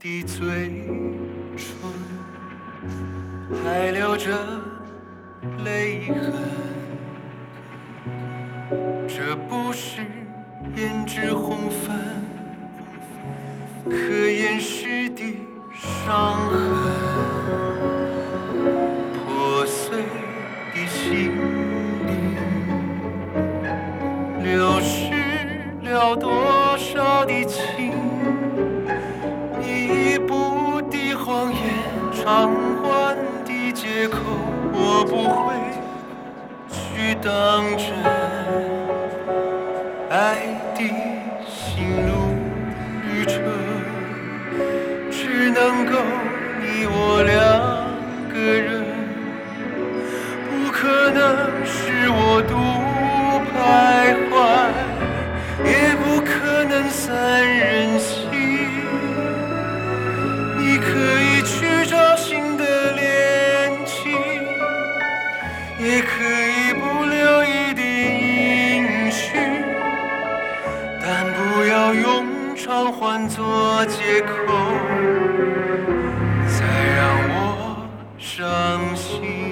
的嘴唇，还留着泪痕。这不是胭脂红粉可掩饰的伤痕，破碎的心灵流失了多少的情，一步的谎言，偿还的借口，我不会去当真。爱的心路旅程，只能够你我两个人，不可能是我独徘徊，也不可能三人行。你可以去找新的恋情，也可以不留一点音讯，但不要用偿还做借口，再让我伤心。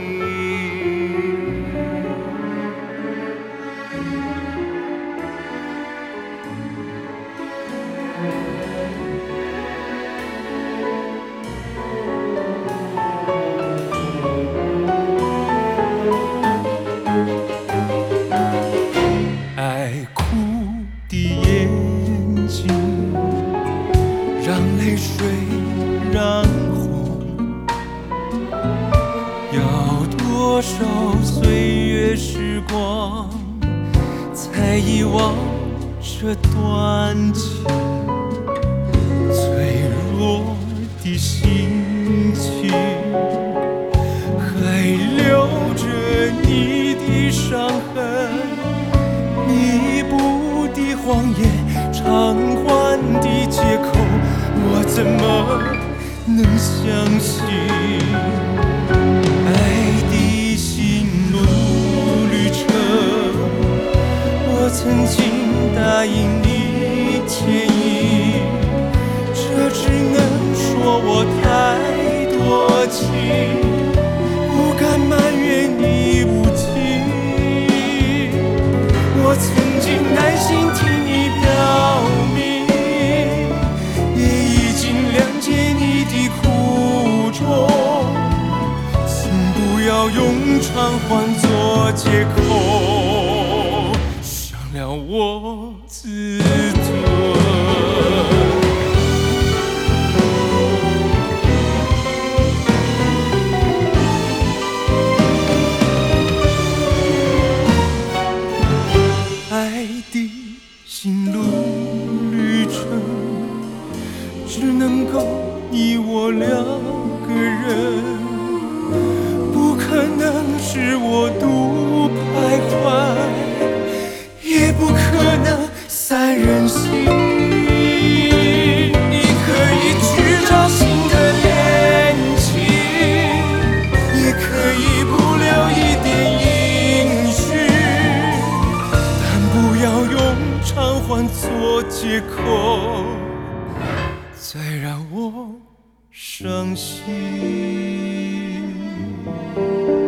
爱哭的眼睛，让泪水染红，要多少岁月时光才遗忘这段情？脆弱的心情还留着你的伤痕，弥补的谎言，偿还的借口，我怎么能相信？爱的心路旅程，我曾经答应你牵引，这只能说我太多情，不敢埋怨你无情。我曾经耐心听你表明，也已经谅解你的苦衷，请不要用偿还做借口，伤了我自尊。爱的心路旅程，只能够你我两个人，不可能是我独徘徊，也不可能三人行。你可以去找新的恋情，也可以不留一点音讯，不要用偿还做借口，再让我伤心。